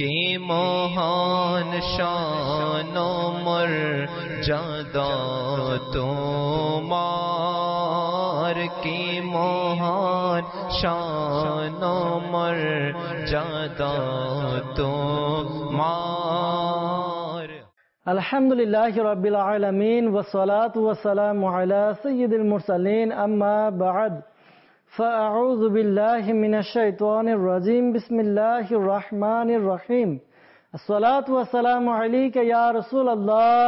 কি মহান শান মর্যাদা তোমার, কি মহান শান মর্যাদা তোমার। আলহামদুলিল্লাহি রাব্বিল আলামিন ওয়াসসালাতু ওয়াসসালামু আলা সাইয়্যিদিল মুরসালিন, আম্মা বা'দ। فأعوذ بالله من الشيطان الرجيم. بسم الله الرحمن الرحيم. الصلاة والسلام عليك يا رسول الله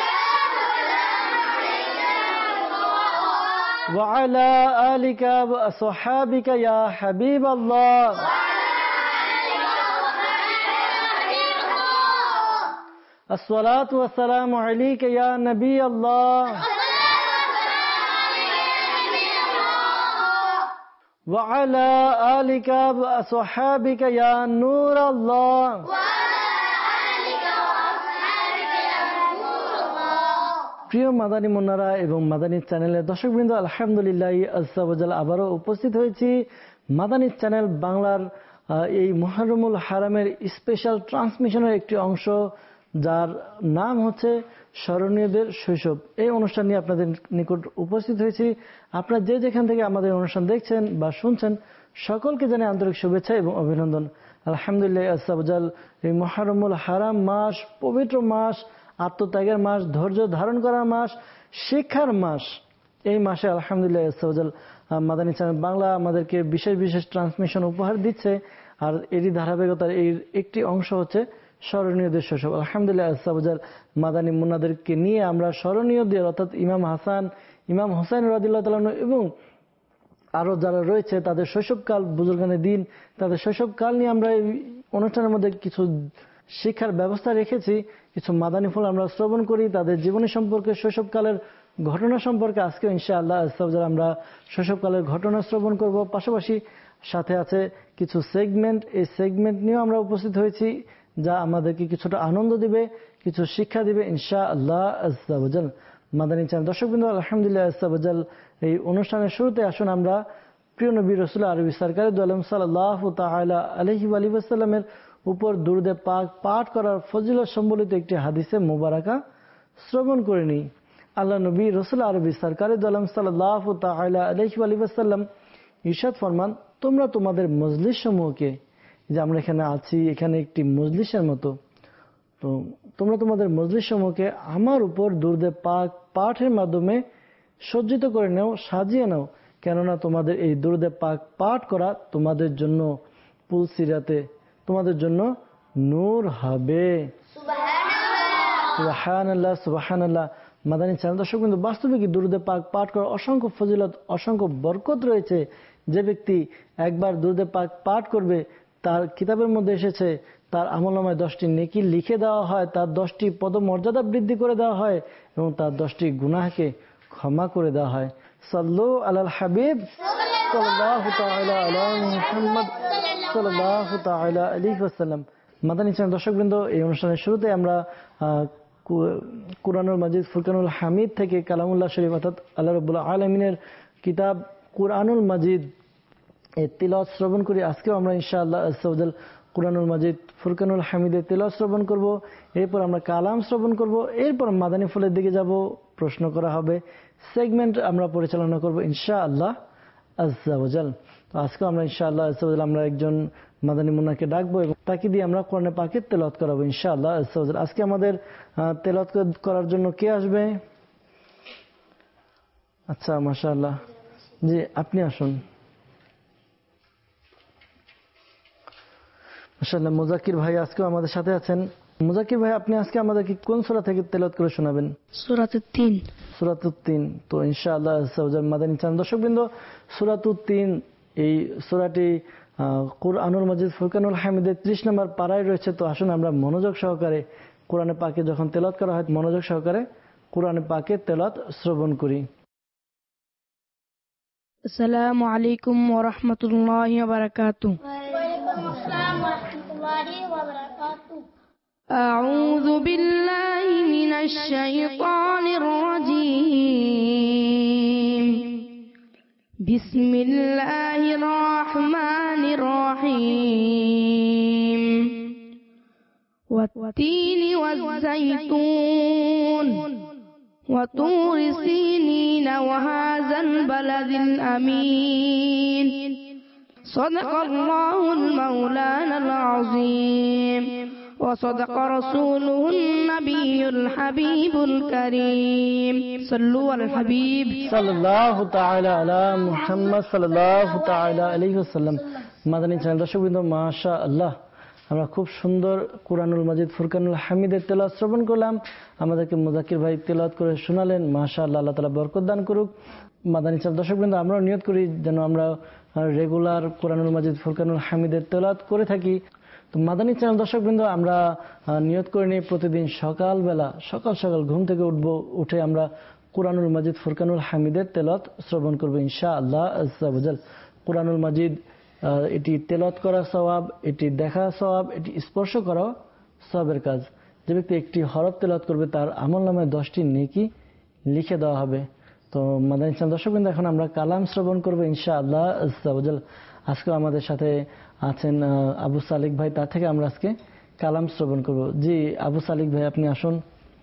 وعلى آلك وصحابك يا حبيب الله. الصلاة والسلام عليك يا نبي الله وعلى آلك وصحابك يا نور الله. প্রিয় মাদানী মুন্নারা এবং মাদানী চ্যানেলের দর্শকবৃন্দ, আলহামদুলিল্লাহ আজ্জা ওয়া জাল আবারও উপস্থিত হয়েছি মাদানী চ্যানেল বাংলার এই মুহররমুল হারামের স্পেশাল ট্রান্সমিশনের একটি অংশ, যার নাম হচ্ছে স্মরণীয়দের শৈশব। এই অনুষ্ঠান নিয়ে আপনাদের নিকট উপস্থিত হয়েছি। আপনারা যে যেখান থেকে আমাদের অনুষ্ঠান দেখছেন বা শুনছেন, সকলকে জানাই আন্তরিক শুভেচ্ছা এবং অভিনন্দন। আলহামদুলিল্লাহ আজ্জা ওয়া জাল এই মুহররমুল হারাম মাস, পবিত্র মাস, আত্মত্যাগের মাস, ধৈর্য ধারণ করার মাস, শিক্ষার মাস। এই মাসে আলহামদুলিল্লাহ আজ্জা ওয়া জাল মাদানী চ্যানেল বাংলা আমাদেরকে বিশেষ বিশেষ ট্রান্সমিশন উপহার দিচ্ছে। আর এরই ধারাবাহিকতার এর একটি অংশ হচ্ছে স্মরণীয়দের শৈশব। আলহামদুলিল্লাহ আজ্জা ওয়া জাল মাদানী মুন্নাদেরকে নিয়ে আমরা স্মরণীয়দের, অর্থাৎ ইমাম হাসান, ইমাম হুসাইন রাদিয়াল্লাহু তাআলা এবং আরো যারা রয়েছে তাদের শৈশবকাল, বুজুর্গানে দিন, তাদের শৈশবকাল নিয়ে আমরা এই অনুষ্ঠানের মধ্যে কিছু শিক্ষার ব্যবস্থা রেখেছি। কিছু মাদানী ফুল আমরা শ্রবণ করি, তাদের জীবনী সম্পর্কে, শৈশবকালের ঘটনা সম্পর্কে। আজকে ইনশাআল্লাহ আজ্জা ওয়া জাল আমরা শৈশবকালের ঘটনা শ্রবণ করব। পাশাপাশি সাথে আছে কিছু সেগমেন্ট। এই সেগমেন্ট নিয়েও আমরা উপস্থিত হয়েছি, যা আমাদেরকে কিছুটা আনন্দ দিবে, কিছু শিক্ষা দিবে ইনশাআল্লাহ আজ্জা ওয়া জাল। মাদানী চ্যানেল দর্শকবৃন্দ, আলহামদুলিল্লাহ আজ্জা ওয়া জাল এই অনুষ্ঠানের শুরুতে আসুন আমরা প্রিয় নবী রাসূল আরবি সরকার দু আলম সাল্লাল্লাহু তাআলা আলাইহি ওয়া আলিহি ওয়াসাল্লামের উপর দুরূদে পাক পাঠ করার ফজিলত সম্বলিত একটি হাদিসে মুবারাকা শ্রবণ করে নিই। আল্লাহ নবী রাসূল আরবি সরকার দু আলম সাল্লাল্লাহু তাআলা আলাইহি ওয়া আলিহি ওয়াসাল্লাম ইরশাদ ফরমান, তোমরা তোমাদের মজলিস সমূহকে, যে আমরা এখানে আছি, এখানে একটি মজলিসের মতো, তো তোমরা তোমাদের মজলিস সমূহকে আমার উপর দুরূদে পাক পাঠের মাধ্যমে সজ্জিত করে নাও, সাজিয়ে নাও, কেননা তোমাদের এই দুরূদে পাক পাঠ করা তোমাদের জন্য পুলসিরাতে তোমাদের জন্য নূর হবে। সুবহানাল্লাহ, সুবহানাল্লাহ। মাদানী চ্যানেল দর্শক কিন্তু বাস্তবে কি দুরূদে পাক পাঠ করার অসংখ্য ফজিলত, অসংখ্য বরকত রয়েছে। যে ব্যক্তি একবার দুরূদে পাক পাঠ করবে, তার কিতাবের মধ্যে এসেছে তার আমলনামায় 10টি নেকি লিখে দেওয়া হয়, তার 10টি পদমর্যাদা বৃদ্ধি করে দেওয়া হয় এবং তার 10টি গুনাহকে ক্ষমা করে দেওয়া হয়। সাল্লু আলাল হাবিব সাল্লাল্লাহু তাআলা আলা মুহাম্মদ সাল্লাল্লাহু তাআলা আলাইহি ওয়াসাল্লাম। মাদানী চ্যানেল দর্শকবৃন্দ, এই অনুষ্ঠানের শুরুতে আমরা কুরআনুল মাজিদ ফুরকানুল হামিদ থেকে কালামুল্লাহ শরীফ, অর্থাৎ আল্লাহ রাব্বুল আলামিনের কিতাব কুরআনুল মাজিদ এর তিলাওয়াত শ্রবণ করি। আজকেও আমরা ইনশাআল্লাহ আজ্জা ওয়া জাল কুরআনুল মাজিদ ফুরকানুল হামিদের তিলাওয়াত শ্রবণ করব। এরপর আমরা কালাম শ্রবণ করব। এরপর মাদানী ফুলের দিকে যাব, প্রশ্ন করা হবে, সেগমেন্ট আমরা পরিচালনা করব ইনশাআল্লাহ আজ্জা ওয়া জাল। তো আজকে আমরা ইনশাআল্লাহ আজ্জা ওয়া জাল আমরা একজন মাদানী মুন্নাকে ডাকবো এবং তাকে দিয়ে আমরা কোরআনে পাকের তেলাওয়াত করাবো ইনশাআল্লাহ আজ্জা ওয়া জাল। আজকে আমাদের তেলাওয়াত করার জন্য কে আসবে? আচ্ছা, মাশাআল্লাহ, জি আপনি আসুন। মাশাআল্লাহ, মুজাক্কির ভাই আজকেও আমাদের সাথে আছেন। মুজাক্কির ভাই, আপনি আজকে আমাদেরকে কোন সূরা থেকে তেলাওয়াত করে শোনাবেন? সূরাতুত তিন। সূরাতুত তিন। তো ইনশাআল্লাহ আজ্জা ওয়া জাল মাদানী চ্যানেল দর্শকবৃন্দ, সূরাতুত তিন এই সূরাটি কুরআনুল মাজিদ ফুরকানুল হামিদের 30 নম্বর পারায় রয়েছে। তো আসুন আমরা মনোযোগ সহকারে কোরআনে পাকে যখন তেলাওয়াত করা হয়, মনোযোগ সহকারে কোরআনে পাকে তেলাওয়াত শ্রবণ করি। আসসালামু আলাইকুম ওয়া রাহমাতুল্লাহি ওয়া বারাকাতুহু। আউযু বিল্লাহি মিনাশ শাইতানির রাজীম। বিসমিল্লাহির রহমানির রহিম। والتين والزيتون وطور سينين وهذا البلد الأمين صدق الله المولانا العظيم وصدق رسوله النبي الحبيب الكريم صلوا على الحبيب সাল্লাল্লাহু তাআলা আলা মুহাম্মদ সাল্লাল্লাহু তাআলা আলাইহি ওয়াসাল্লাম। মাদানী চ্যানেল দর্শকবৃন্দ, মাশাআল্লাহ, আমরা খুব সুন্দর কুরআনুল মাজিদ ফুরকানুল হামিদের তেলাওয়াত শ্রবণ করলাম। আমাদেরকে মুজাক্কির ভাই তেলাওয়াত করে শোনালেন। মাশাআল্লাহ, আল্লাহ তাআলা বরকত দান করুক। মাদানী চ্যানেল দর্শকবৃন্দ, আমরা নিয়ত করি যেন আমরা রেগুলার কুরআনুল মাজিদ ফুরকানুল হামিদের তেলাওয়াত করে থাকি। তো মাদানী চ্যানেল দর্শকবৃন্দ, আমরা নিয়ত করে নিই প্রতিদিন সকালবেলা সকাল ঘুম থেকে উঠে আমরা কুরআনুল মাজিদ ফুরকানুল হামিদের তেলাওয়াত শ্রবণ করব ইনশাআল্লাহ আজ্জা ওয়া জাল। কুরআনুল মাজিদ এটি তেলাওয়াত করা সওয়াব, এটি দেখা সওয়াব, এটি স্পর্শ করা সওয়াবের কাজ। যে ব্যক্তি একটি হরফ তেলাওয়াত করবে তার আমলনামায় 10টি নেকি লিখে দেওয়া হবে। তো মাদানী চ্যানেল দর্শকবৃন্দ, এখন আমরা কালাম শ্রবণ করব ইনশাআল্লাহ আজ্জা ওয়া জাল। আজকে আমাদের সাথে আছেন আবু সালিক ভাই, তার থেকে আমরা আজকে কালাম শ্রবণ করব। জি আবু সালিক ভাই, আপনি আসুন।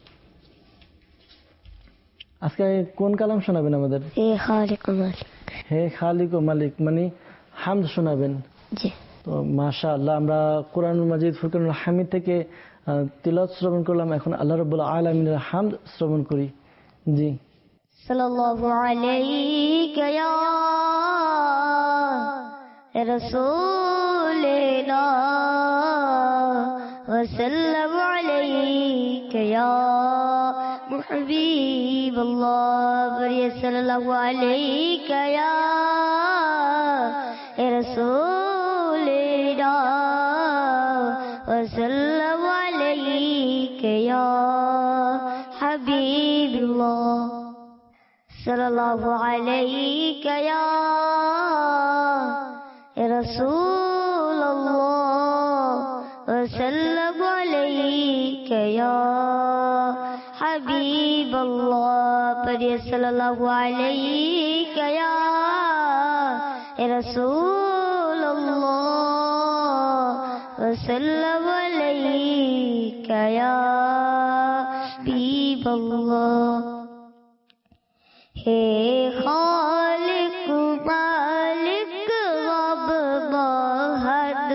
আজকে কোন কালাম শোনাবেন আমাদের? হে খালিক ও মালিক, মানে হামদ শোনাবেন। জি। তো মাশাআল্লাহ, আমরা কুরআনুল মাজিদ ফুরকানুল হামিদ থেকে তিলাওয়াত শ্রবণ করলাম। এখন আল্লাহ রাব্বুল আলামিনের হামদ শ্রবণ করি। জি। সাল্লাল্লাহু আলাইকা ইয়া রাসূলুল্লাহ ওয়া সাল্লামু আলাইকা ইয়া হাবিবাল্লাহ বলিয়ে সাল্লাল্লাহু আলাইকা ইয়া রাসূলুল্লাহ ওয়া সাল্লামু আলাইকা ইয়া হাবিবাল্লাহ সাল্লাল্লাহু আলাইকা ইয়া রাসূলুল্লাহ ওয়া সাল্লামু আলাইকা ইয়া হাবিবাল্লাহ পড়িয়ে সাল্লাল্লাহু আলাইকা ইয়া রাসূলুল্লাহ ওয়া সাল্লামু আলাইকা ইয়া হাবিবাল্লাহ। হে খালিক মালিক রব মহান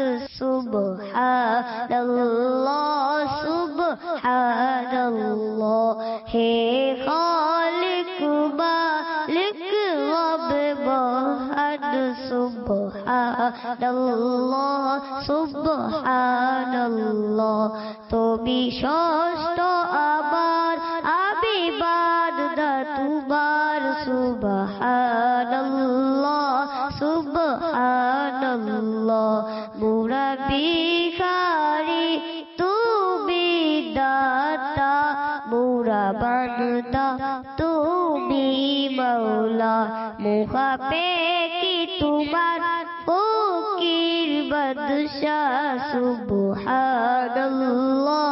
সুবহানাল্লাহ সুবহানাল্লাহ। হে খালিক মালিক রব মহান সুবহানাল্লাহ সুবহানাল্লাহ। তুমি ষষ্ঠ আবার আমি বান্দা তোমার সুবহানাল্লাহ সুবহানাল্লাহ। মোরা ভিখারি তুমি দাতা, মোরা বান্দা তুমি মাওলা। মুখাপে কি তোমার ফকির বাদশাহ সুবহানাল্লাহ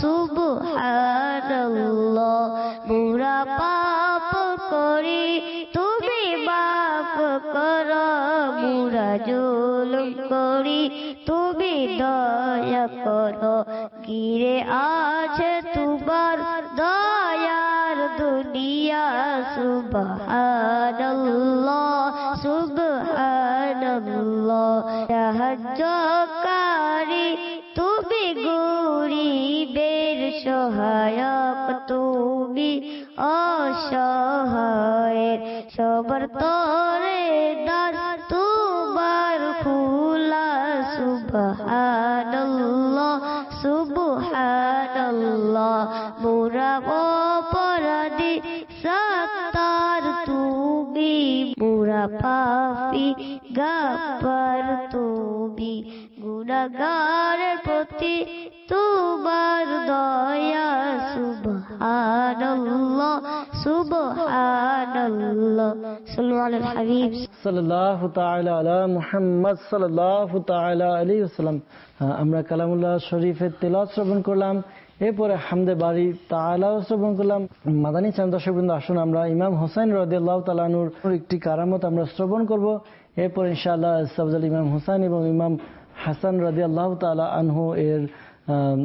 সুবহানাল্লাহ। মোরা পাপ করি তুমি মাফ করো, মোরা জুলুম করি তুমি দয়া করো। ঘিরে আছে তোমার দয়ার দুনিয়া সুবহানাল্লাহ সুবহানাল্লাহ। সাহায্যকারী তুমি গরিবের সহায়ক তুমি অসহায়ের সবার তরে দ্বার তোমার খোলা সুবহানাল্লাহ সুবহানাল্লাহ। মোরা অপরাধী সত্তার তুমি, মোরা পাপী গাফফার তুমি। গুনাহগারের প্রতি তোমার দয়া সুবহানাল্লাহ সুবহানাল্লাহ। সাল্লু আলাল হাবিব সাল্লাল্লাহু তাআলা আলা মুহাম্মদ সাল্লাল্লাহু তাআলা আলাইহি ওয়াসাল্লাম। আমরা কালামুল্লাহ শরীফের তেলাওয়াত শ্রবণ করলাম, এরপরে হামদে বাড়ি তাআলা শ্রবণ করলাম। মাদানী চ্যানেল দর্শকবৃন্দ, আসুন আমরা ইমাম হোসেন রাদিয়াল্লাহু তাআলা আনহুর একটি কারামত আমরা শ্রবণ করব। এরপর ইনশাআল্লাহ ইমাম হোসেন এবং ইমাম হাসান রাদিয়াল্লাহু তাআলা আনহু এর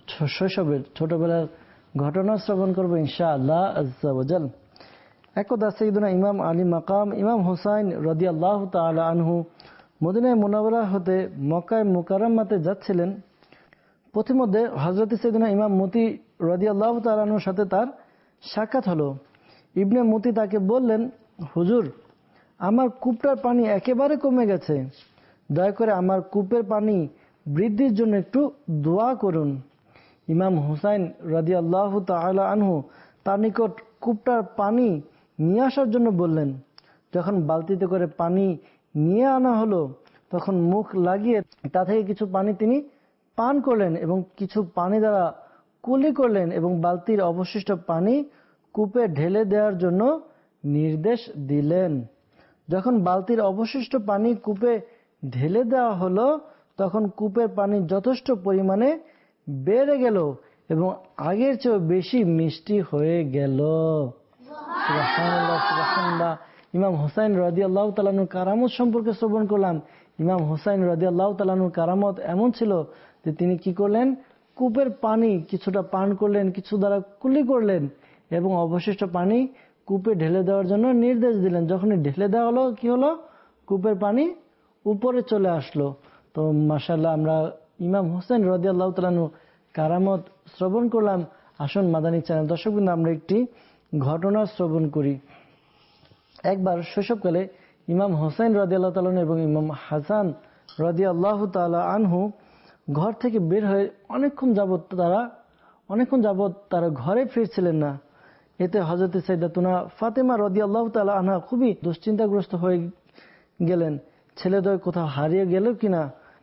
শৈশবের ছোটবেলার ঘটনা শ্রবণ করবো ইনশাআল্লাহ আজ্জা ওয়াজাল। একদা সাইয়্যিদুনা ইমাম আলী মাকাম ইমাম হুসাইন রাদিয়াল্লাহু তাআলা আনহু মদিনায় মুনাওয়ারা হতে মক্কায় মুকাররমাতে যাচ্ছিলেন। পথিমধ্যে হযরত সাইয়্যিদুনা ইমাম মতি রাদিয়াল্লাহু তাআলা আনহুর সাথে তার সাক্ষাৎ হলো। ইবনে মতি তাকে বললেন, হুজুর, আমার কূপটার পানি একেবারে কমে গেছে, দয়া করে আমার কূপের পানি বৃদ্ধির জন্য একটু দোয়া করুন। ইমাম হুসাইন রাদিয়াল্লাহু তাআলা আনহু তার নিকট কূপটার পানি নিয়ে আসার জন্য বললেন। যখন বালতিতে করে পানি নিয়ে আনা হলো, তখন মুখ লাগিয়ে তা থেকে কিছু পানি তিনি পান করলেন এবং কিছু পানি দ্বারা কুলি করলেন এবং বালতির অবশিষ্ট পানি কূপে ঢেলে দেওয়ার জন্য নির্দেশ দিলেন। যখন বালতির অবশিষ্ট পানি কূপে ঢেলে দেওয়া হলো, তখন কূপের পানি যথেষ্ট পরিমাণে বেড়ে গেল এবং আগের চেয়ে বেশি মিষ্টি হয়ে গেল। সুবহানাল্লাহ, সুবহানাল্লাহ। ইমাম হুসাইন রাদিয়াল্লাহু তাআলা আনহুর কারামত সম্পর্কে শ্রবণ করলাম। ইমাম হুসাইন রাদিয়াল্লাহু তাআলা আনহুর কারামত এমন ছিল যে তিনি কি করলেন, কূপের পানি কিছুটা পান করলেন, কিছু দ্বারা কুলি করলেন এবং অবশিষ্ট পানি কূপে ঢেলে দেওয়ার জন্য নির্দেশ দিলেন। যখনই ঢেলে দেওয়া হলো, কি হলো, কূপের পানি উপরে চলে আসলো। তো মাশাআল্লাহ, আমরা ইমাম হুসাইন রাদিয়াল্লাহু তাআলা আনহু কারামত শ্রবণ করলাম। আসুন মাদানী চ্যানেল দর্শকবৃন্দ, আমরা একটি ঘটনা শ্রবণ করি। একবার শৈশবকালে ইমাম হুসাইন রাদিয়াল্লাহু তাআলা এবং ইমাম হাসান রাদিয়াল্লাহু তাআলা আনহু ঘর থেকে বের হয়ে অনেকক্ষণ যাবত তারা ঘরে ফিরছিলেন না। এতে হযরত সাইয়্যিদাতুনা ফাতেমা রাদিয়াল্লাহু তাআলা আনহা খুবই দুশ্চিন্তাগ্রস্ত হয়ে গেলেন, ছেলেদ্বয় কোথাও হারিয়ে গেল কিনা।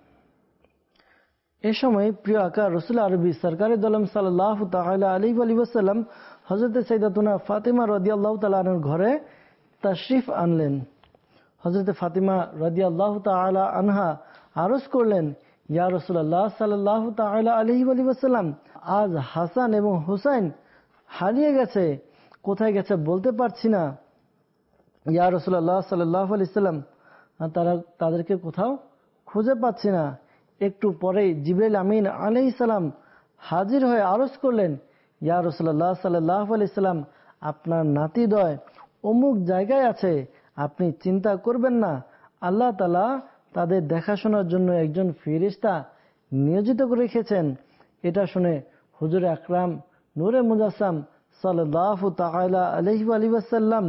এ সময় প্রিয় আকা রাসূল আরবি সরকারে দলম সাল্লাল্লাহু তাআলা আলাইহি ওয়াসাল্লাম হযরত সাইয়্যিদাতুনা ফাতেমা রাদিয়াল্লাহু তাআলা আনহার ঘরে তাশরিফ আনলেন। হযরত ফাতেমা রাদিয়াল্লাহু তাআলা আনহা আরজ করলেন, ইয়া রাসূলুল্লাহ সাল্লাল্লাহু তাআলা আলাইহি ওয়াসাল্লাম, আজ হাসান এবং হুসাইন হারিয়ে গেছে, কোথায় গেছে বলতে পারছি না। ইয়া রাসূলুল্লাহ সাল্লাল্লাহু আলাইহি ওয়াসাল্লাম, তাদেরকে কোথাও খুঁজে পাচ্ছি না। একটু পরেই জিবরাইল আমিন আলাইহিস সালাম হাজির হয়ে আরজ করলেন, ইয়া রাসূলুল্লাহ সাল্লাল্লাহু আলাইহি ওয়াসাল্লাম, আপনার নাতিদ্বয় অমুক জায়গায় আছে, আপনি চিন্তা করবেন না, আল্লাহ তাআলা তাদের দেখাশোনার জন্য একজন ফেরেশতা নিয়োজিত করে রেখেছেন। এটা শুনে হুজুর আকরাম নূরে মুজাসসাম সাল্লাল্লাহু তাআলা আলাইহি ওয়াসাল্লাম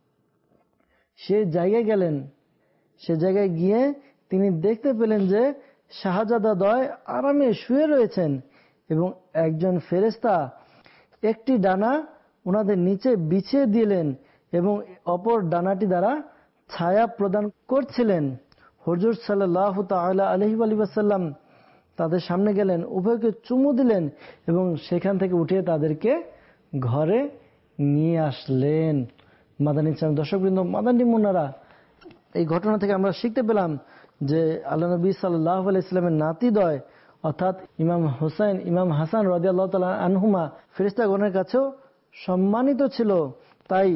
সে জায়গায় গেলেন। সে জায়গায় গিয়ে তিনি দেখতে পেলেন যে শাহজাদাদ্বয় আরামে শুয়ে রয়েছেন এবং একজন ফেরেশতা একটি ডানা ওনাদের নিচে বিছিয়ে দিলেন এবং অপর ডানাটি দ্বারা ছায়া প্রদান করছিলেন। হুজুর সাল্লাল্লাহু তাআলা আলাইহি ওয়াসাল্লাম তাদের সামনে গেলেন, উভয়কে চুমু দিলেন এবং সেখান থেকে উঠিয়ে তাদেরকে ঘরে নিয়ে আসলেন। মাদানী চ্যানেল দর্শকবৃন্দ, মাদানী মুন্নারা, এই ঘটনা থেকে আমরা শিখতে পেলাম যে আল্লাহ নবী সাল্লাল্লাহু আলাইহি ওয়াসাল্লামের নাতিদ্বয় অর্থাৎ ইমাম হুসাইন ইমাম হাসান রাদিয়াল্লাহু তাআলা আনহুমা ফেরেশতাগণের কাছেও সম্মানিত ছিল। তাই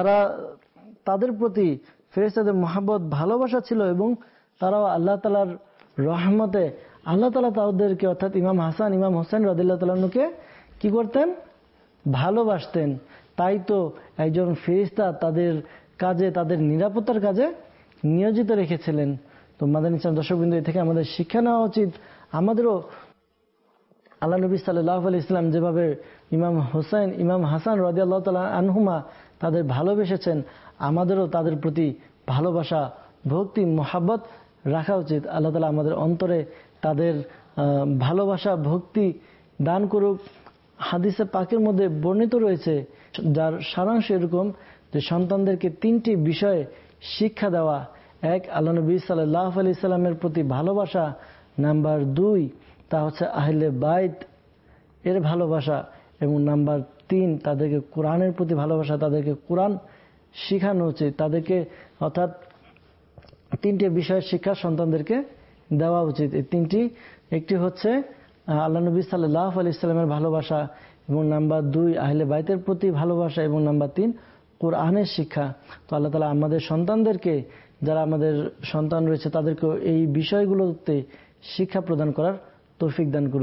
তাদের প্রতি ফেরেশতাদের মহব্বত ভালোবাসা ছিল এবং তারাও আল্লাহ তাআলার রহমতে আল্লাহ তাআলা তাদেরকে অর্থাৎ ইমাম হাসান ইমাম হুসাইন রাদিয়াল্লাহু তাআলা আনহুকে কি করতেন, ভালোবাসতেন। তাই তো একজন ফেরেশতা তাদের কাজে, তাদের নিরাপত্তার কাজে নিয়োজিত রেখেছিলেন। তো মাদানী চ্যানেল দর্শকবৃন্দ, এ থেকে আমাদের শিক্ষা নেওয়া উচিত। আমাদেরও আল্লাহ নবী সাল্লাল্লাহু আলাইহি ওয়াসাল্লাম যেভাবে ইমাম হুসাইন ইমাম হাসান রাদিয়াল্লাহু তাআলা আনহুমা তাদের ভালোবেসেছেন, আমাদেরও তাদের প্রতি ভালোবাসা, ভক্তি, মহাব্বত রাখা উচিত। আল্লাহ তাআলা আমাদের অন্তরে তাদের ভালোবাসা, ভক্তি দান করুক। হাদিসে পাকের মধ্যে বর্ণিত রয়েছে, যার সারাংশ এরকম যে সন্তানদেরকে 3টি বিষয়ে শিক্ষা দেওয়া। 1, আল্লাহ নবী সাল্লাল্লাহু আলাইহি ওয়াসাল্লামের প্রতি ভালোবাসা। নাম্বার 2, তা হচ্ছে আহলে বাইত এর ভালোবাসা। এবং নাম্বার 3, তাদেরকে কোরআনের প্রতি ভালোবাসা, তাদেরকে কোরআন শিখানো উচিত। তাদেরকে অর্থাৎ 3টি বিষয়ের শিক্ষা সন্তানদেরকে দেওয়া উচিত। এই 3টি, একটি হচ্ছে আল্লাহ নবী সাল্লাল্লাহু আলাইহি ওয়াসাল্লামের ভালোবাসা, এবং নাম্বার 2 আহলে বাইতের প্রতি ভালোবাসা, এবং নাম্বার 3 কোরআনের শিক্ষা। তো আল্লাহ তাআলা আমাদের সন্তানদেরকে, যারা আমাদের সন্তান রয়েছে, তাদেরকে এই বিষয়গুলোতে শিক্ষা প্রদান করার তৌফিক দান করুক।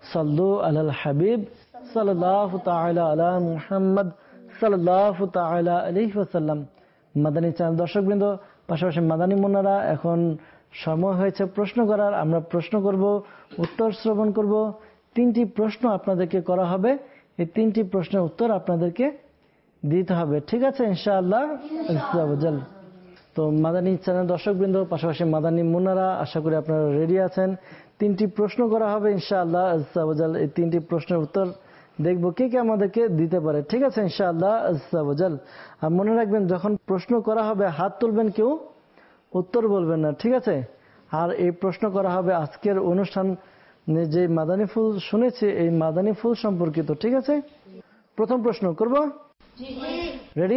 সাল্লু আলাল হাবিব সাল্লাল্লাহু তাআলা আলা মুহাম্মদ সাল্লাল্লাহু তাআলা আলাইহি ওয়াসাল্লাম। মাদানী চ্যানেল দর্শকবৃন্দ, পাশাপাশি মাদানী মুন্নারা, এখন সময় হয়েছে প্রশ্ন করার। আমরা প্রশ্ন করব, উত্তর শ্রবণ করব। 3টি প্রশ্ন আপনাদেরকে করা হবে, এই 3টি প্রশ্নের উত্তর আপনাদেরকে দিতে হবে, ঠিক আছে ইনশাআল্লাহ আজ্জাওয়াজাল। তো মাদানী চ্যানেল দর্শকবৃন্দ, পাশাপাশি মাদানী মুন্নারা, আশা করি আপনারা রেডি আছেন। 3টি প্রশ্ন করা হবে ইনশাআল্লাহ আজ্জাওয়াজাল। এই 3টি প্রশ্নের উত্তর দেখব কে কে আমাদেরকে দিতে পারে, ঠিক আছে ইনশাআল্লাহ আজ্জাওয়াজাল। আর মনে রাখবেন, যখন প্রশ্ন করা হবে হাত তুলবেন, কেউ উত্তর বলবেন না, ঠিক আছে। আর এই প্রশ্ন করা হবে আজকের অনুষ্ঠান যে মাদানী ফুল শুনেছি, এই মাদানী ফুল সম্পর্কিত, ঠিক আছে। প্রথম প্রশ্ন করব, রেডি?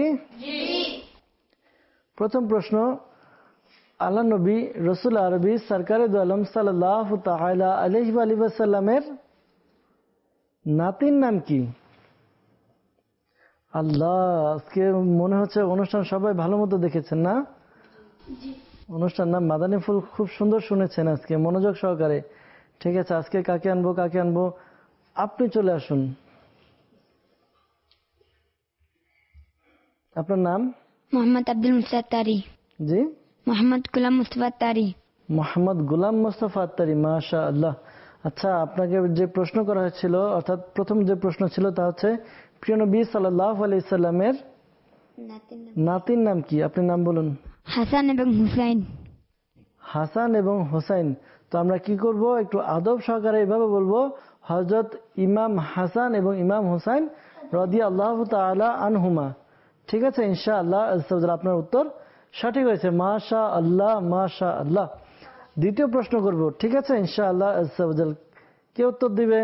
প্রথম প্রশ্ন, আল্লাহ নবী রসুল আরবি সরকারে দু আলম সাল্লাল্লাহু তাআলা আলাইহি ওয়া সাল্লামের নাতির নাম কি? আল্লাহ, আজকে মনে হচ্ছে অনুষ্ঠান সবাই ভালো মতো দেখেছেন না? অনুষ্ঠান নাম মাদানী ফুল খুব সুন্দর শুনেছেন আজকে, মনোযোগ সহকারে, ঠিক আছে। আজকে কাকে আনবো কাকে আনবো, আপনি চলে আসুন। আপনার নাম? মোহাম্মদ আব্দুল মুস্তাফারি। জি, মোহাম্মদ গোলাম মুস্তাফারি। মোহাম্মদ গোলাম মুস্তাফা আত্তারি, মাশাআল্লাহ। আচ্ছা, আপনাকে যে প্রশ্ন করা হয়েছিল, অর্থাৎ প্রথম যে প্রশ্ন ছিল তা হচ্ছে প্রিয় নবী সাল্লাল্লাহু আলাইহি সাল্লামের নাতির নাম কি? আপনি নাম বলুন। হাসান এবং হুসাইন। হাসান এবং হোসাইন। তো আমরা কি করব, একটু আদব সহকারে এভাবে বলবো, হযরত ইমাম হাসান এবং ইমাম হোসাইন রাদিয়াল্লাহু তাআলা আনহুমা, ঠিক আছে ইনশাআল্লাহ। আপনার উত্তর সঠিক হয়েছে, মাশাআল্লাহ মাশাআল্লাহ। দ্বিতীয় প্রশ্ন করব, ঠিক আছে ইনশাআল্লাহ। কে উত্তর দিবে?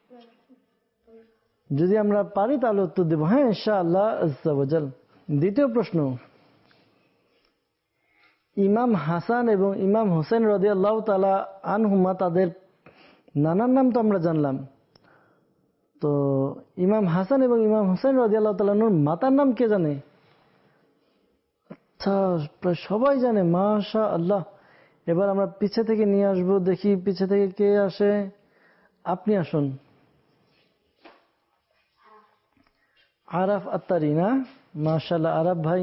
যদি আমরা পারি তাহলে উত্তর দেব, হ্যাঁ ইনশাআল্লাহ। দ্বিতীয় প্রশ্ন, ইমাম হাসান এবং ইমাম হোসেন রাদিয়াল্লাহু তাআলা আনহুমা, তাদের নানার নাম তো আমরা জানলাম, তো ইমাম হাসান এবং ইমাম হোসেন রাদিয়াল্লাহু তাআলা আনহুর মাতার নাম কে জানে? আচ্ছা, প্রায় সবাই জানে, মাশাআল্লাহ। এবার আমরা পিছে থেকে নিয়ে আসবো, দেখি পিছে থেকে কে আসে। আপনি আসুন। আরাফ আত্তারি না? মাশাআল্লাহ, আরাফ ভাই।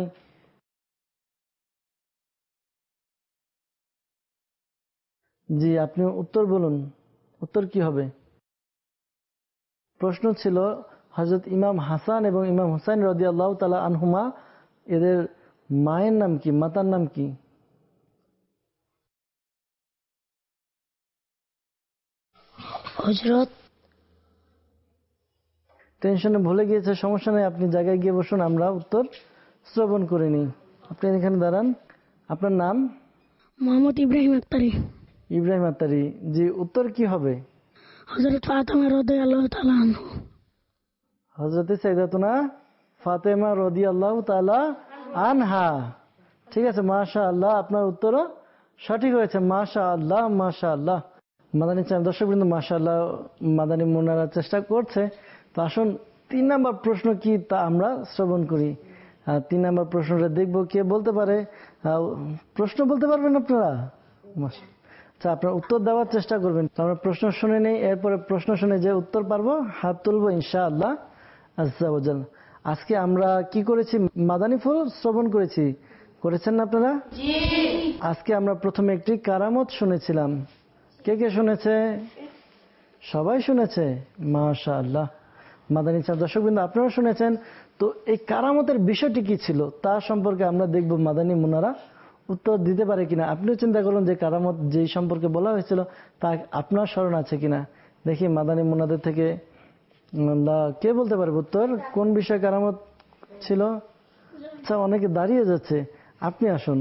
জি, আপনি উত্তর বলুন, উত্তর কি হবে? প্রশ্ন ছিল হযরত ইমাম হাসান এবং ইমাম হুসাইন রাদিয়াল্লাহু তাআলা আনহুমা, এদের মায়ের নাম কি, মাতার নাম কি? হযরত। টেনশনে ভুলে গিয়েছে, সমস্যা নেই, আপনি জায়গায় গিয়ে বসুন, আমরা উত্তর শ্রবণ করে নিই। আপনি এখানে দাঁড়ান। আপনার নাম? মোহাম্মদ ইব্রাহিম আত্তারি। ইব্রাহিম আত্তারি। জি, উত্তর কি হবে? হযরত ফাতেমা রাদিয়াল্লাহু তাআলা আনহা। হযরত সাইয়্যিদাতুনা ফাতেমা রাদিয়াল্লাহু তাআলা আনহা, ঠিক আছে মাশাআল্লাহ। আপনার উত্তরও সঠিক হয়েছে, মাশাআল্লাহ মাশাআল্লাহ। মাদানী চ্যানেল দর্শকবৃন্দ, মাশাআল্লাহ, মাদানী মুন্নারা চেষ্টা করছে। তো আসুন 3 নম্বর প্রশ্ন কি তা আমরা শ্রবণ করি। 3 নম্বর প্রশ্নটা দেখবো কে বলতে পারে। প্রশ্ন বলতে পারবেন আপনারা? আচ্ছা, আপনার উত্তর দেওয়ার চেষ্টা করবেন। তো আমরা প্রশ্ন শুনে নেই, এরপরে প্রশ্ন শুনে যে উত্তর পারবো হাত তুলবো ইনশাআল্লাহ আজ্জাওয়াজাল। আজকে আমরা কি করেছি? মাদানী ফুল শ্রবণ করেছি, করেছেন না আপনারা? আজকে আমরা প্রথমে একটি কারামত শুনেছিলাম। কে কে শুনেছে? সবাই শুনেছে, মাশাআল্লাহ। মাদানী চ্যানেল দর্শকবৃন্দ, আপনারা শুনেছেন। তো এই কারামতের বিষয়টি কি ছিল তা সম্পর্কে আমরা দেখব মাদানী মুন্নারা উত্তর দিতে পারে কিনা। আপনিও চিন্তা করুন যে কারামত যেই সম্পর্কে বলা হয়েছিল তা আপনার স্মরণ আছে কিনা। দেখি মাদানী মুন্নাদের থেকে কে বলতে পারবে উত্তর, কোন বিষয়ে কারামত ছিল? আচ্ছা, অনেকে দাঁড়িয়ে যাচ্ছে, আপনি আসুন।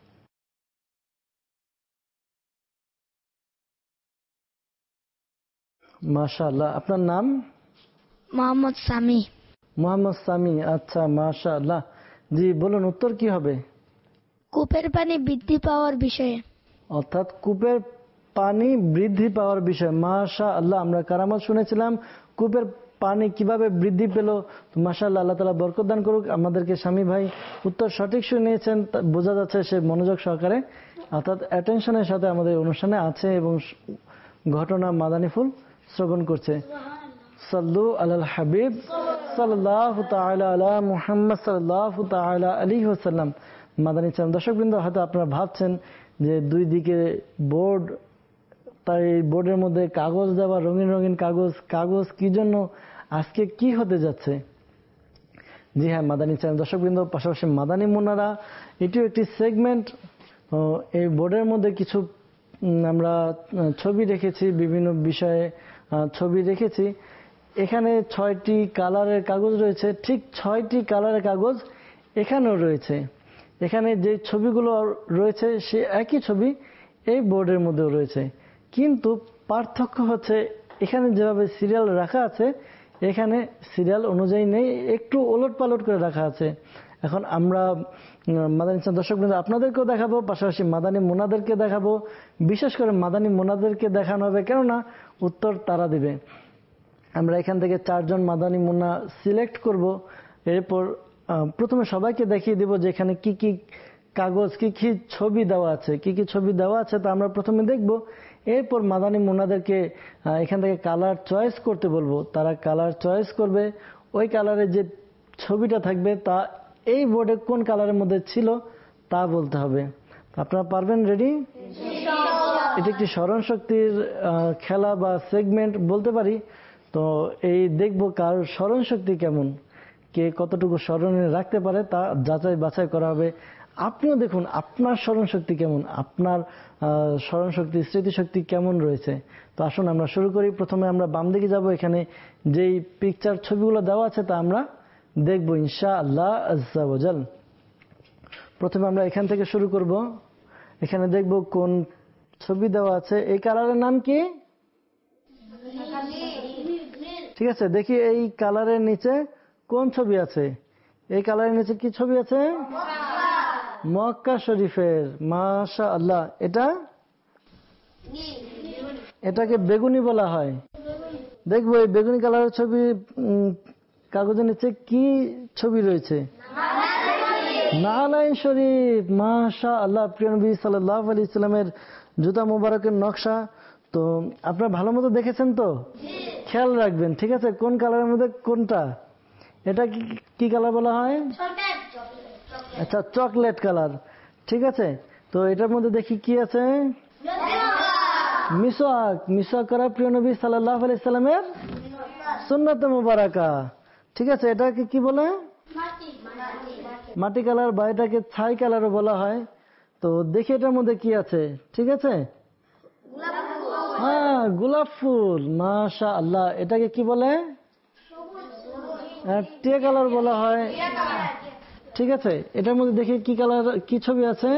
মাশাআল্লাহ। আপনার নাম? মোহাম্মদ সামি। মোহাম্মদ সামি, আচ্ছা মাশাআল্লাহ। জি, বলুন উত্তর কি হবে? কূপের পানি বৃদ্ধি পাওয়ার বিষয়ে। অর্থাৎ কূপের পানি বৃদ্ধি পাওয়ার বিষয়, মাশাআল্লাহ। আমরা কারামত শুনেছিলাম, কূপের পানি কিভাবে বৃদ্ধি পেল। মাশাআল্লাহ, আল্লাহ তাআলা বরকত দান করুক। আমাদেরকে স্বামী ভাই উত্তর সঠিক শুনিয়েছেন, বোঝা যাচ্ছে সে মনোযোগ সহকারে অর্থাৎ অ্যাটেনশনের সাথে আমাদের অনুষ্ঠানে আছে এবং ঘটনা মাদানী ফুল শ্রবণ করছে। সাল্লু আলাল হাবিব সাল্লাল্লাহু তাআলা আলা মুহাম্মদ সাল্লাল্লাহু তাআলা আলাইহি ওয়াসাল্লাম। মাদানী চ্যানেল দর্শকবৃন্দ, হয়তো আপনারা ভাবছেন যে দুই দিকে বোর্ড, তাই বোর্ডের মধ্যে কাগজ দেওয়া, রঙিন রঙিন কাগজ কি জন্য, আজকে কি হতে যাচ্ছে? জি হ্যাঁ, মাদানী চ্যানেল দর্শকবৃন্দ, পাশাপাশি মাদানী মুনারা এটিও একটি সেগমেন্ট। এই বোর্ডের মধ্যে কিছু আমরা ছবি রেখেছি, বিভিন্ন বিষয়ে ছবি রেখেছি। এখানে 6টি কালারের কাগজ রয়েছে, ঠিক 6টি কালারের কাগজ এখানেও রয়েছে। এখানে যে ছবিগুলো রয়েছে সে একই ছবি এই বোর্ডের মধ্যেও রয়েছে, কিন্তু পার্থক্য হচ্ছে এখানে যেভাবে সিরিয়াল রাখা আছে এখানে সিরিয়াল অনুযায়ী নেই, একটু ওলট পালট করে রাখা আছে। এখন আমরা মাদানী দর্শকবৃন্দ আপনাদেরকেও দেখাবো, পাশাপাশি মাদানী মোনাদেরকে দেখাবো। বিশেষ করে মাদানী মোনাদেরকে দেখানো হবে, কেননা উত্তর তারা দিবে। আমরা এখান থেকে 4 জন মাদানী মুন্না সিলেক্ট করব। এরপর প্রথমে সবাইকে দেখিয়ে দেব যে এখানে কি কি কাগজ, কি কি ছবি দেওয়া আছে, কি কি ছবি দেওয়া আছে তা আমরা প্রথমে দেখব। এরপর মাদানী মুন্নাদেরকে এখান থেকে কালার চয়েস করতে বলবো, তারা কালার চয়েস করবে। ওই কালারে যে ছবিটা থাকবে তা এই বোর্ডে কোন কালারের মধ্যে ছিল তা বলতে হবে। আপনারা পারবেন? রেডি? এটা একটি স্মরণ শক্তির খেলা বা সেগমেন্ট বলতে পারি। তো এই দেখব কার স্মরণ শক্তি কেমন, কে কতটুকু স্মরণে রাখতে পারে তা যাচাই বাছাই করা হবে। আপনিও দেখুন আপনার স্মরণ শক্তি কেমন, আপনার স্মরণ শক্তি, স্মৃতিশক্তি কেমন রয়েছে। তো আসুন আমরা শুরু করি। প্রথমে আমরা বাম দিকে যাব, এখানে যেই পিকচার ছবিগুলো দেওয়া আছে তা আমরা দেখব ইনশাআল্লাহ আজ্জা ওয়াজাল। প্রথমে আমরা এখান থেকে শুরু করব। এখানে দেখব কোন ছবি দেওয়া আছে। এই কালারের নাম কি? ঠিক আছে, দেখি এই কালারের নিচে কোন ছবি আছে। এই কালারের নিচে কি ছবি আছে? মক্কা শরীফের। মাশাআল্লাহ। এটাকে বেগুনি বলা হয়। দেখবো এই বেগুনি কালারের ছবি কাগজের নিচে কি ছবি রয়েছে? নালাইন শরীফ। মাশাআল্লাহ। প্রিয় নবী সাল্লাল্লাহু আলাইহি সাল্লামের জুতা মোবারকের নকশা। তো আপনারা ভালো মতো দেখেছেন তো? খেয়াল রাখবেন, ঠিক আছে? কোন কালারের মধ্যে কোনটা? এটা কি কালার বলা হয়? আচ্ছা, চকলেট কালার। ঠিক আছে, তো এটার মধ্যে দেখি কি আছে? মিসওয়াক। মিসওয়াক করা প্রিয় নবী সাল্লাল্লাহু আলাইহি সাল্লামের সুন্নাত মুবারাকা। ঠিক আছে, এটাকে কি বলে? মাটি কালার, বা এটাকে ছাই কালারও বলা হয়। তো দেখি এটার মধ্যে কি আছে। ঠিক আছে, হ্যাঁ, গোলাপ ফুল। মাশাআল্লাহ। এটাকে কি বলে? টিয়া কালার বলা হয়। ঠিক আছে, এটার মধ্যে দেখি কি কালার, কি ছবি আছে?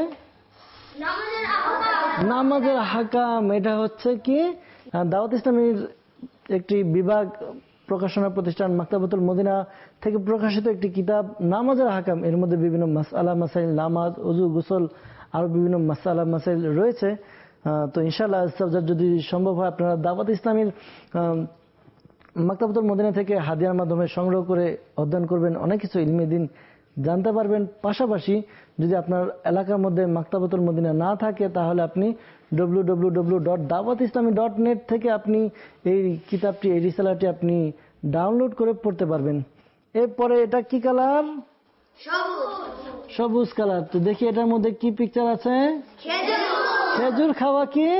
নামাজের হাকাম। এটা হচ্ছে কি দাওয়াত ইসলামীর একটি বিভাগ, প্রকাশনা প্রতিষ্ঠান মাকতাবাতুল মদিনা থেকে প্রকাশিত একটি কিতাব নামাজের হাকাম। এর মধ্যে বিভিন্ন মাসআলা মাসাইল, নামাজ, ওযু, গোসল, আরো বিভিন্ন মাসআলা মাসাইল রয়েছে। তো ইনশাআল্লাহ যদি সম্ভব হয় আপনারা দাওয়াত ইসলামীর মাকতাবাতুল মদিনা থেকে হাদিয়ার মাধ্যমে সংগ্রহ করে অধ্যয়ন করবেন, অনেক কিছু ইলমে দ্বীন জানতে পারবেন। পাশাপাশি যদি আপনার এলাকার মধ্যে মাকতাবাতুল মদিনা না থাকে তাহলে আপনি www.dawatislami.net থেকে আপনি এই কিতাবটি, এই রিসালাটি আপনি ডাউনলোড করে পড়তে পারবেন। এরপরে এটা কি কালার? সবুজ কালার। তো দেখি এটার মধ্যে কি পিকচার আছে? খেজুর খাওয়া। কি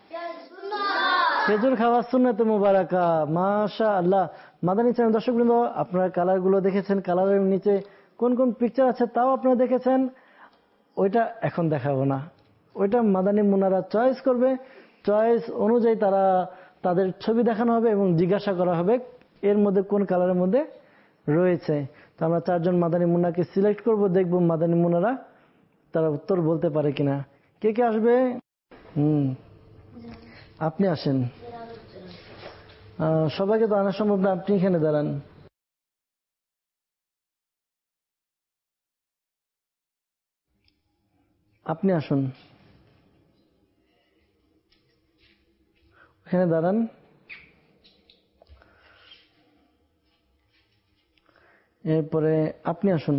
খেজুর খাওয়া সুন্নাতে মুবারাকা। মাশাআল্লাহ। মাদানী চ্যানেল দর্শকবৃন্দ, আপনারা কালারগুলো দেখেছেন, কালারের নিচে কোন কোন পিকচার আছে তাও আপনারা দেখেছেন। ওইটা এখন দেখাবো না, ওইটা মাদানী মুনারা চয়েস করবে। চয়েস অনুযায়ী তারা তাদের ছবি দেখানো হবে এবং জিজ্ঞাসা করা হবে এর মধ্যে কোন কালারের মধ্যে রয়েছে। তো আমরা 4 জন মাদানী মুন্নাকে সিলেক্ট করব, দেখব মাদানী মুনারা তারা উত্তর বলতে পারে কিনা। কে কে আসবে? আপনি আসেন। সবাইকে তো আনা সম্ভব না, আপনি এখানে দাঁড়ান। আপনি আসুন, এখানে দাঁড়ান। এরপরে আপনি আসুন,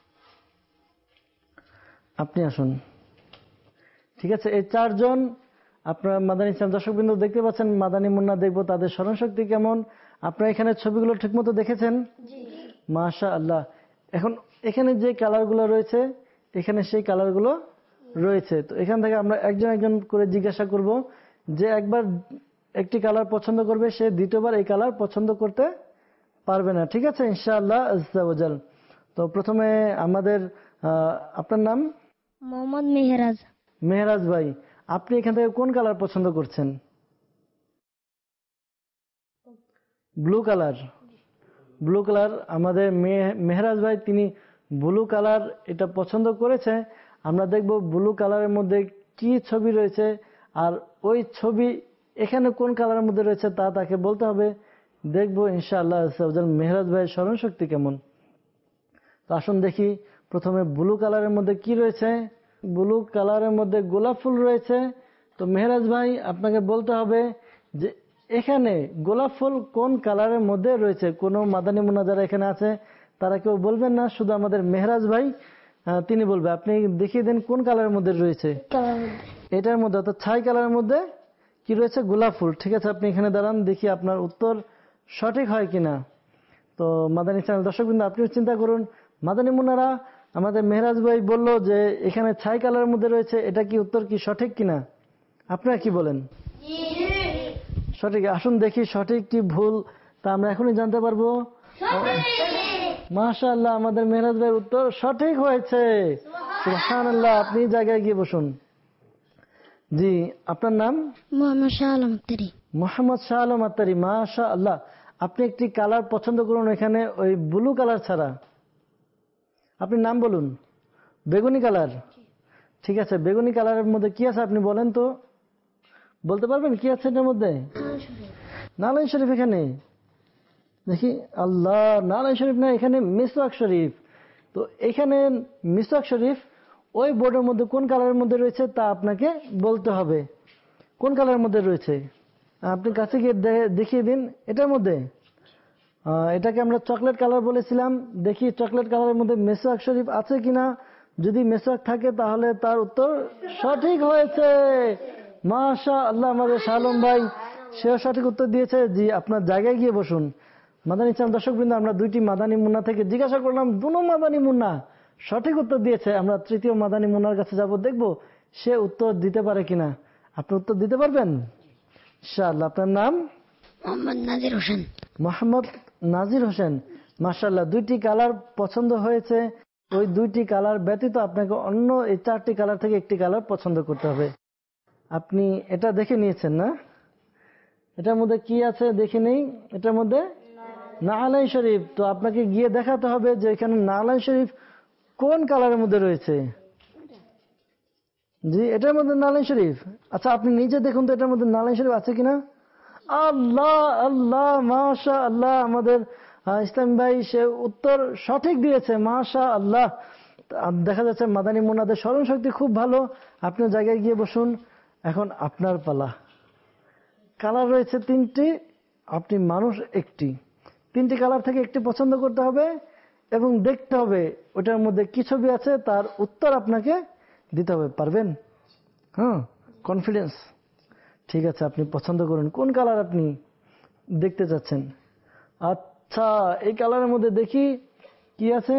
আপনি আসুন। ঠিক আছে, এই 4 জন আপনারা মাদানী চ্যানেল দর্শকবৃন্দ দেখতে পাচ্ছেন, মাদানী মুন্না দেখবো তাদের স্মরণ শক্তি কেমন। আপনারা এখানে ছবিগুলো ঠিকমতো দেখেছেন? মাশাআল্লাহ। এখন এখানে যে কালারগুলো রয়েছে, এখানে সেই কালারগুলো রয়েছে। তো এখান থেকে আমরা একজন একজন করে জিজ্ঞাসা করব, যে একবার একটি কালার পছন্দ করবে সে দ্বিতীয়বার এই কালার পছন্দ করতে পারবে না। ঠিক আছে ইনশাআল্লাহ আজ্জা ওয়াজাল। তো প্রথমে আমাদের আপনার নাম? মোহাম্মদ মেহরাজ। মেহরাজ ভাই, আপনি এখান থেকে কোন কালার পছন্দ করছেন? Blue colour. ব্লু কালার আমাদের মেহরাজ ভাই তিনি ব্লু কালার এটা পছন্দ করেছে। আমরা দেখব ব্লু কালারের মধ্যে কি ছবি রয়েছে, আর ওই ছবি এখানে কোন কালারের মধ্যে রয়েছে তা তাকে বলতে হবে। দেখবো ইনশাআল্লাহ মেহরাজ ভাইয়ের স্মরণ শক্তি কেমন। তো আসুন দেখি প্রথমে ব্লু কালারের মধ্যে কি রয়েছে। ব্লু কালারের মধ্যে গোলাপ ফুল রয়েছে। তো মেহরাজ ভাই আপনাকে বলতে হবে যে এখানে গোলাপ ফুল কোন কালারের মধ্যে রয়েছে। কোনো মাদানী মুন্না যারা এখানে আছে তারা কেউ বলবেন না, শুধু আমাদের মেহরাজ ভাই তিনি বলবে। আপনি দেখিয়ে দেন কোন কালারের মধ্যে রয়েছে। এটার মধ্যে অর্থাৎ ছাই কালারের মধ্যে কি রয়েছে? গোলাপ ফুল। ঠিক আছে, আপনি এখানে দাঁড়ান, দেখি আপনার উত্তর সঠিক হয় কিনা। তো মাদানী চ্যানেল দর্শকবৃন্দ আপনিও চিন্তা করুন, মাদানী মুন্নারা আমাদের মেহরাজ ভাই বললো যে এখানে ছাই কালারের মধ্যে রয়েছে, এটা কি উত্তর কি সঠিক কিনা? আপনারা কি বলেন? সঠিক। আসুন দেখি সঠিক কি ভুল তা আমরা এখনই জানতে পারবো। মাশাআল্লাহ, আমাদের মেহরাজ ভাইয়ের উত্তর সঠিক হয়েছে। সুবহানাল্লাহ। আপনি জায়গায় গিয়ে বসুন। জি, আপনার নাম? মোহাম্মদ শাহ আলম আক্তারি। মোহাম্মদ শাহ আলম আত্তারি। মাশাআল্লাহ। আপনি একটি কালার পছন্দ করুন, এখানে ওই ব্লু কালার ছাড়া। আপনি নাম বলুন। বেগুনি কালার। ঠিক আছে, বেগুনি কালারের মধ্যে কি আছে আপনি বলেন তো, বলতে পারবেন কি আছে এটার মধ্যে? নারায়ণ শরীফ। এখানে দেখি, আল্লাহ, নারায়ণ শরীফ না, এখানে মিসওয়াক শরীফ। তো এখানে মিসওয়াক শরীফ ওই বোর্ডের মধ্যে কোন কালারের মধ্যে রয়েছে তা আপনাকে বলতে হবে। কোন কালারের মধ্যে রয়েছে আপনি কাছে গিয়ে দেখিয়ে দিন। এটার মধ্যে এটাকে আমরা চকলেট কালার বলেছিলাম। দেখি চকলেট কালারের মধ্যে মিসওয়াক শরীফ আছে কিনা। যদি মিসওয়াক থাকে তাহলে তার উত্তর সঠিক হয়েছে। মাশাআল্লাহ, আমাদের শাহ আলম ভাই সেও সঠিক উত্তর দিয়েছে। জি, আপনার জায়গায় গিয়ে বসুন। মাদানী চ্যানেল দর্শকবৃন্দ, আমরা দুইটি মাদানী মুন্না থেকে জিজ্ঞাসা করলাম, দুনো মাদানী মুন্না সঠিক উত্তর দিয়েছে। আমরা তৃতীয় মাদানী মুন্নার কাছে যাব, দেখব সে উত্তর দিতে পারে কিনা। আপনি উত্তর দিতে পারবেন ইনশাআল্লাহ। আপনার নাম? মোহাম্মদ নাজির হোসেন। মোহাম্মদ নাজির হোসেন। মাশাআল্লাহ, দুইটি কালার পছন্দ হয়েছে। ওই দুইটি কালার ব্যতীত আপনাকে অন্য এই চারটি কালার থেকে একটি কালার পছন্দ করতে হবে। আপনি এটা দেখে নিয়েছেন না? এটার মধ্যে কি আছে দেখে নেই। এটার মধ্যে নালাইন শরীফ। তো আপনাকে গিয়ে দেখাতে হবে যে এখানে নালাইন শরীফ কোন কালারের মধ্যে রয়েছে। জি, এটার মধ্যে নালাইন শরীফ। আচ্ছা, আপনি নিজে দেখুন তো এটার মধ্যে নালাইন শরীফ আছে কিনা। আল্লাহ আল্লাহ, মাশাআল্লাহ, আমাদের ইসলাম ভাই সে উত্তর সঠিক দিয়েছে। মাশাআল্লাহ। দেখা যাচ্ছে মাদানী মুন্নাদের স্মরণ শক্তি খুব ভালো। আপনি জায়গায় গিয়ে বসুন। এখন আপনার পালা। কালার রয়েছে তিনটি, আপনি মানুষ একটি। তিনটি কালার থেকে একটি পছন্দ করতে হবে এবং দেখতে হবে ওটার মধ্যে কি ছবি আছে, তার উত্তর আপনাকে দিতে হবে। পারবেন? হ্যাঁ, কনফিডেন্স। ঠিক আছে, আপনি পছন্দ করুন কোন কালার আপনি দেখতে চাচ্ছেন। আচ্ছা, এই কালারের মধ্যে দেখি কি আছে।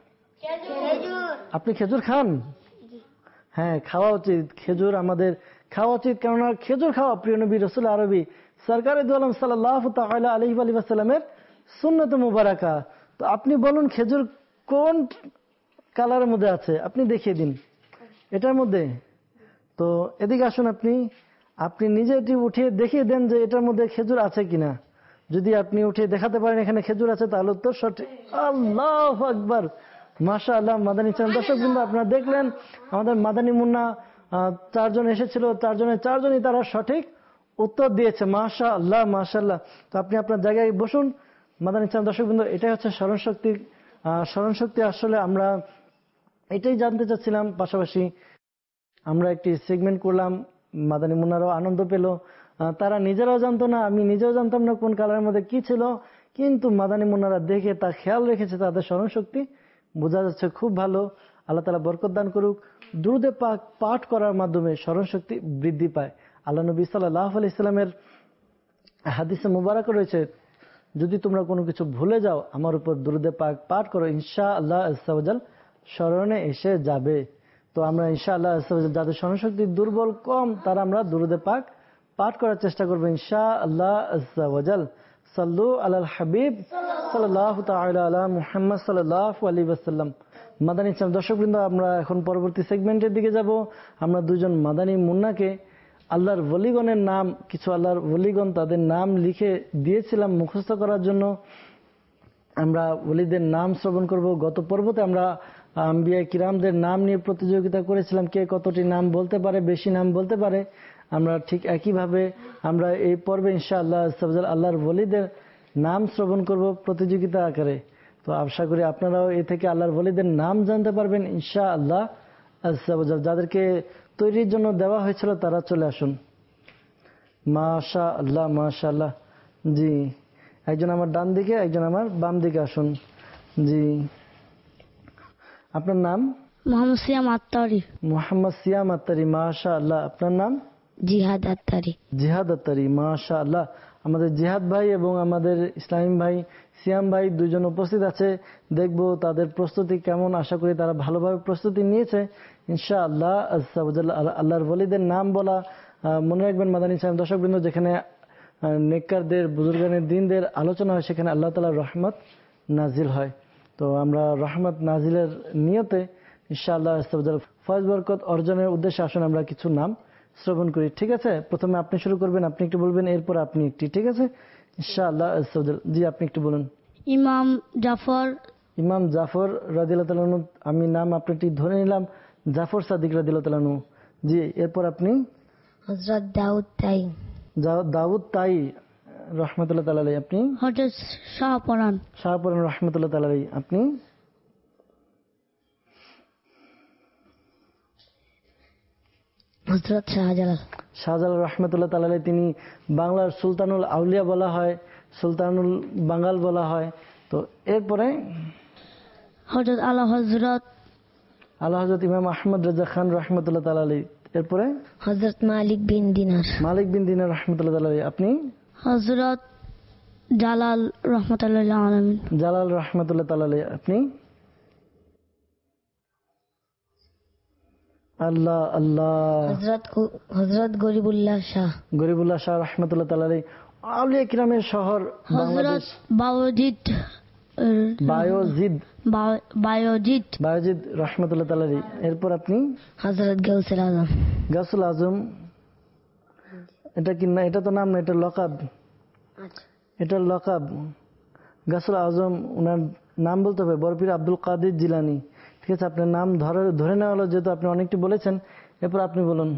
আপনি খেজুর খান? হ্যাঁ, খাওয়া উচিত। খেজুর আমাদের খাওয়া উচিত, কেননা খেজুর খাওয়া প্রিয় নবী রাসূল আরবি সরকারে দু আলম সাল্লাল্লাহু তাআলা আলাইহি ওয়া সাল্লামের সুন্নাত মুবারাকা। তো আপনি বলুন খেজুর কোন কালারের মধ্যে আছে, আপনি দেখিয়ে দিন এটার মধ্যে। তো এদিকে আসুন, আপনি নিজে এটি উঠিয়ে দেখিয়ে দেন যে এটার মধ্যে খেজুর আছে কিনা। যদি আপনি উঠিয়ে দেখাতে পারেন এখানে খেজুর আছে তাহলে উত্তর সঠিক। আল্লাহু আকবার, মাশাআল্লাহ। মাদানী চ্যানেল দর্শকবৃন্দ, আপনারা দেখলেন আমাদের মাদানী মুন্না চারজন এসেছিল, চারজনই তারা সঠিক উত্তর দিয়েছে। মাশাআল্লাহ মাশাআল্লাহ। তো আপনি আপনার জায়গায় বসুন। মাদানী চ্যানেল দর্শকবৃন্দ, এটাই হচ্ছে স্মরণ শক্তি। আসলে আমরা এটাই জানতে চাচ্ছিলাম। পাশাপাশি আমরা একটি সেগমেন্ট করলাম, মাদানী মুন্নারাও আনন্দ পেল। তারা নিজেরাও জানতো না, আমি নিজেও জানতাম না কোন কালারের মধ্যে কি ছিল, কিন্তু মাদানী মুন্নারা দেখে তা খেয়াল রেখেছে। তাদের স্মরণ শক্তি বোঝা যাচ্ছে খুব ভালো। আল্লাহ তাআলা বরকত দান করুক। দুরূদে পাক পাঠ করার মাধ্যমে স্মরণ শক্তি বৃদ্ধি পায়। আল্লাহ নবী সাল্লাল্লাহু আলাইহি সাল্লামের হাদিসে মুবারক রয়েছে, যদি তোমরা কোনো কিছু ভুলে যাও আমার উপর দুরূদে পাক পাঠ করো, ইনশাআল্লাহ আজ্জা ওয়া জাল স্মরণে এসে যাবে। তো আমরা ইনশাআল্লাহ আজ্জা ওয়া জাল যাদের স্মরণশক্তি দুর্বল কম তারা আমরা দুরূদে পাক পাঠ করার চেষ্টা করবো ইনশাআল্লাহ আজ্জা ওয়া জাল। সাল্লু আলাল হাবিব সাল্লাল্লাহু তাআলা আলা মুহাম্মদ সাল্লাল্লাহু আলাইহি ওয়াসাল্লাম। মাদানী চ্যানেল দর্শকবৃন্দ, আমরা এখন পরবর্তী সেগমেন্টের দিকে যাব। আমরা দুজন মাদানী মুন্নাকে আল্লাহর ওলিগণের নাম, কিছু আল্লাহর ওলিগণ তাদের নাম লিখে দিয়েছিলাম মুখস্থ করার জন্য। আমরা ওলিদের নাম শ্রবণ করব। গত পর্বতে আমরা আম্বিয়া কিরামদের নাম নিয়ে প্রতিযোগিতা করেছিলাম, কে কতটি নাম বলতে পারে, বেশি নাম বলতে পারে। আমরা ঠিক একইভাবে আমরা এই পর্বে ইনশাআল্লাহ আল্লাহর ওলিদের নাম শ্রবণ করব প্রতিযোগিতা আকারে। তো আশা করি আপনারাও এ থেকে আল্লাহর ওলিদের নাম জানতে পারবেন ইনশাআল্লাহ। যাদেরকে তৈরির জন্য দেওয়া হয়েছিল তারা চলে আসুন। মাশাআল্লাহ মাশাআল্লাহ। জি, একজন আমার ডান দিকে, একজন আমার বাম দিকে আসুন। জি, আপনার নাম? মোহাম্মদ সিয়াম আত্তারি। মোহাম্মদ সিয়াম আত্তারি, মাশাআল্লাহ। আপনার নাম? জিহাদ আত্তারি। জিহাদ আত্তারি, মাশাআল্লাহ। আমাদের জিহাদ ভাই এবং আমাদের ইসলামিম ভাই সিয়াম ভাই দুজন উপস্থিত আছে। দেখবো তাদের প্রস্তুতি কেমন। আশা করি তারা ভালোভাবে প্রস্তুতি নিয়েছে ইনশাআল্লাহ। আল্লাহর ওলিদের নাম বলা, মনে রাখবেন মাদানী চ্যানেল দর্শকবৃন্দ, যেখানে নেককারদের বুজুর্গানের দিনদের আলোচনা হয় সেখানে আল্লাহ তাআলার রহমত নাজিল হয়। তো আমরা রহমত নাজিলের নিয়তে ইনশাআল্লাহ ফয়েজ বরকত অর্জনের উদ্দেশ্যে আসুন আমরা কিছু নাম শ্রবণ করি। ঠিক আছে, প্রথমে আপনি শুরু করবেন, আপনি একটু বলবেন, এরপর আপনি একটি। ঠিক আছে ইনশাআল্লাহ। জি, আপনি একটু বলুন। ইমাম জাফর। ইমাম জাফর রাদিয়াল্লাহু তাআলা আনহু। আমি নাম আপনারটি ধরে নিলাম, জাফর সাদিক রাদিয়াল্লাহু তাআলা আনহু। জি, এরপর আপনি? হযরত দাউদ তাই। দাউদ তাই রহমাতুল্লাহ তাআলা আলাইহি। আপনি? হযরত শাহপরান। শাহপরান রহমাতুল্লাহ তাআলা আলাইহি। আপনি? হযরত শাহজালাল। শাহজালাল রহমাতুল্লাহ তাআলা আলাইহি। তিনি বাংলার সুলতানুল আউলিয়া বলা হয়, সুলতানুল বাঙ্গাল বলা হয়। তো এরপরে? হযরত আলা হযরত ইমাম আহমদ রাজা খান রহমাতুল্লাহ তাআলা আলাইহি। এরপরে? হযরত মালিক বিন দিনার। মালিক বিন দিনার রহমাতুল্লাহ তাআলা আলাইহি। আপনি? হযরত জালাল রহমাতুল্লাহ আলামিন। জালাল রহমাতুল্লাহ তাআলা আলাইহি। আপনি? আল্লাহ আল্লাহ। হযরত গরিবুল্লাহ শাহ। গরিবুল্লাহ শাহ রহমাতুল্লাহ তাআলা আলাইহি। আউলিয়া কিরামের শহর বাংলাদেশ। বায়োজিদ রহমাতুল্লাহ তাআলা আলাইহি। এরপর আপনি? হযরত গাউসুল আজম। গাউসুল আজম। এটা কি না? এটা তো নাম না, এটা লকাব। এটা লকাব। গাউসুল আজম, ওনার নাম বলতে হবে বরপীর আব্দুল কাদের জিলানী। ঠিক আছে, আপনার নাম ধরে নেওয়া হলো যেহেতু আপনি অনেকটি বলেছেন। এরপর আপনি বলুন।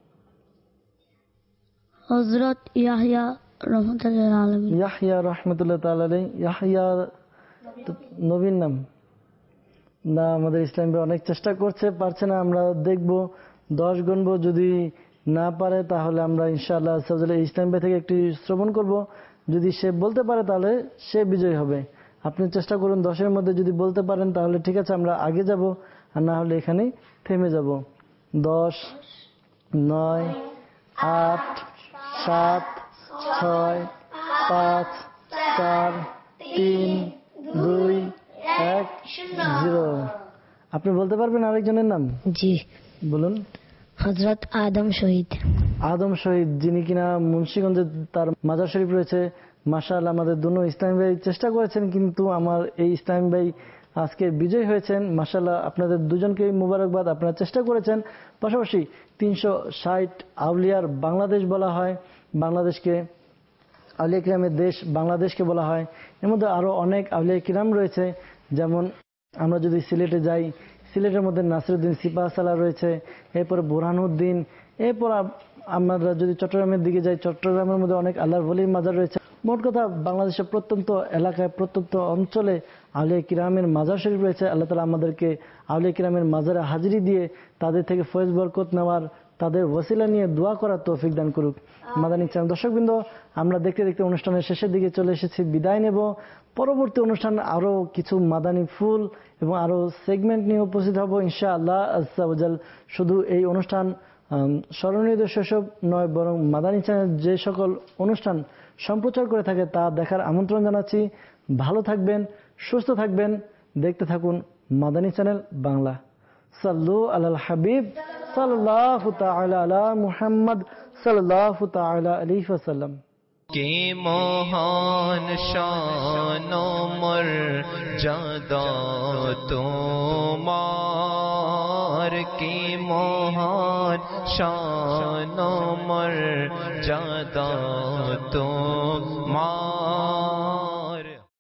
হযরত ইয়াহইয়া রহমাতুল্লাহ আলামিন। ইয়াহইয়া রহমাতুল্লাহ তাআলা আলাইহি। ইয়াহইয়া নবীর নাম না? আমাদের ইসলাম ভাই অনেক চেষ্টা করছে, পারছে না। আমরা দেখব 10 গুনবো, যদি না পারে তাহলে আমরা ইনশাআল্লাহ ইসলাম ভাই থেকে একটি শ্রবণ করব। যদি সে বলতে পারে তাহলে সে বিজয়ী হবে। আপনি চেষ্টা করুন 10-এর মধ্যে যদি বলতে পারেন তাহলে ঠিক আছে, আমরা আগে যাব, আর না হলে এখানেই থেমে যাব। 10, 9, 8, 7, 6, 5, 4, 3, 2, 1, 0। আপনি বলতে পারবেন আরেকজনের নাম? জি, বলুন। হযরত আদম শহীদ। আদম শহীদ, যিনি কিনা মুন্সিগঞ্জে তার মাজার শরীফ রয়েছে। মাশাআল্লাহ, আমাদের দুনো ইসলাম ভাই চেষ্টা করেছেন, কিন্তু আমার এই ইসলাম ভাই আজকে বিজয় হয়েছেন। মাশাআল্লাহ, আপনাদের দুজনকে মুবারকবাদ, আপনারা চেষ্টা করেছেন। পাশাপাশি 360 আউলিয়ার বাংলাদেশ বলা হয়, বাংলাদেশকে আউলিয়া কিরামের দেশ বাংলাদেশকে বলা হয়। এর মধ্যে আরো অনেক আউলিয়া কিরাম রয়েছে। যেমন আমরা যদি সিলেটে যাই, সিলেটের মধ্যে নাসিরউদ্দিন সিপাহসালাহ রয়েছে, এরপর বুরহানুদ্দিন। এরপর আমরা যদি চট্টগ্রামের দিকে যাই, চট্টগ্রামের মধ্যে অনেক আল্লাহর ওলির মাজার রয়েছে। মোট কথা বাংলাদেশের প্রত্যন্ত এলাকায়, প্রত্যন্ত অঞ্চলে আউলিয়া কিরামের মাজার শরীফ রয়েছে। আল্লাহ তাআলা আমাদেরকে আউলিয়া কিরামের মাজারে হাজিরি দিয়ে তাদের থেকে ফয়েজ বরকত নেওয়ার, তাদের ওসিলা নিয়ে দোয়া করার তৌফিক দান করুক। মাদানী চ্যানেল দর্শকবৃন্দ, আমরা দেখতে দেখতে অনুষ্ঠানের শেষের দিকে চলে এসেছি, বিদায় নেব। পরবর্তী অনুষ্ঠান আরো কিছু মাদানী ফুল এবং আরো সেগমেন্ট নিয়ে উপস্থিত হব ইনশাআল্লাহ আজ্জা ওয়া জাল। শুধু এই অনুষ্ঠান স্মরণীয় সেসব নয়, বরং মাদানী চ্যানেল যে সকল অনুষ্ঠান সম্প্রচার করে থাকে তা দেখার আমন্ত্রণ জানাচ্ছি। ভালো থাকবেন, সুস্থ থাকবেন, দেখতে থাকুন মাদানী চ্যানেল বাংলা। সাল্লু আলাল হাবিব সাল্লাল্লাহু তাআলা আলা মুহাম্মদ সাল্লাল্লাহু তাআলা আলাইহি ওয়াসাল্লাম। কে মহান শান মর্যাদা তোমার, কে মহান শান মর্যাদা তোমার।